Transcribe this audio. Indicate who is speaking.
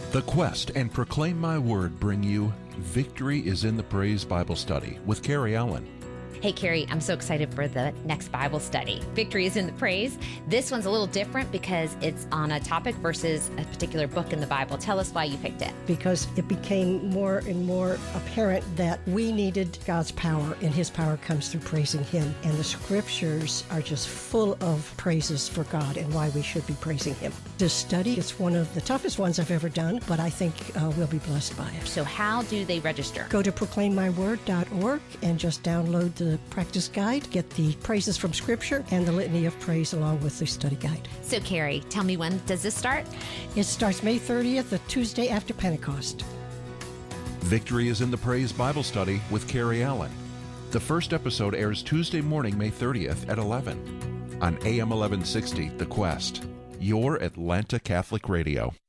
Speaker 1: The Quest and Proclaim My Word bring you Victory is in the Praise Bible Study with Carrie Allen.
Speaker 2: Hey, Carrie, I'm so excited for the next Bible study. Victory is in the praise. This one's a little different because it's on a topic versus a particular book in the Bible. Tell us why you picked it.
Speaker 3: Because it became more and more apparent that we needed God's power, and His power comes through praising Him. And the scriptures are just full of praises for God and why we should be praising Him. This study is one of the toughest ones I've ever done, but I think we'll be blessed by it.
Speaker 2: So how do they register?
Speaker 3: Go to proclaimmyword.org and just download the practice guide, get the praises from Scripture and the litany of praise along with the study guide.
Speaker 2: So, Carrie, tell me, when does this start?
Speaker 3: It starts May 30th, the Tuesday after Pentecost.
Speaker 1: Victory is in the Praise Bible Study with Carrie Allen. The first episode airs Tuesday morning, May 30th at 11 on AM 1160, The Quest, your Atlanta Catholic Radio.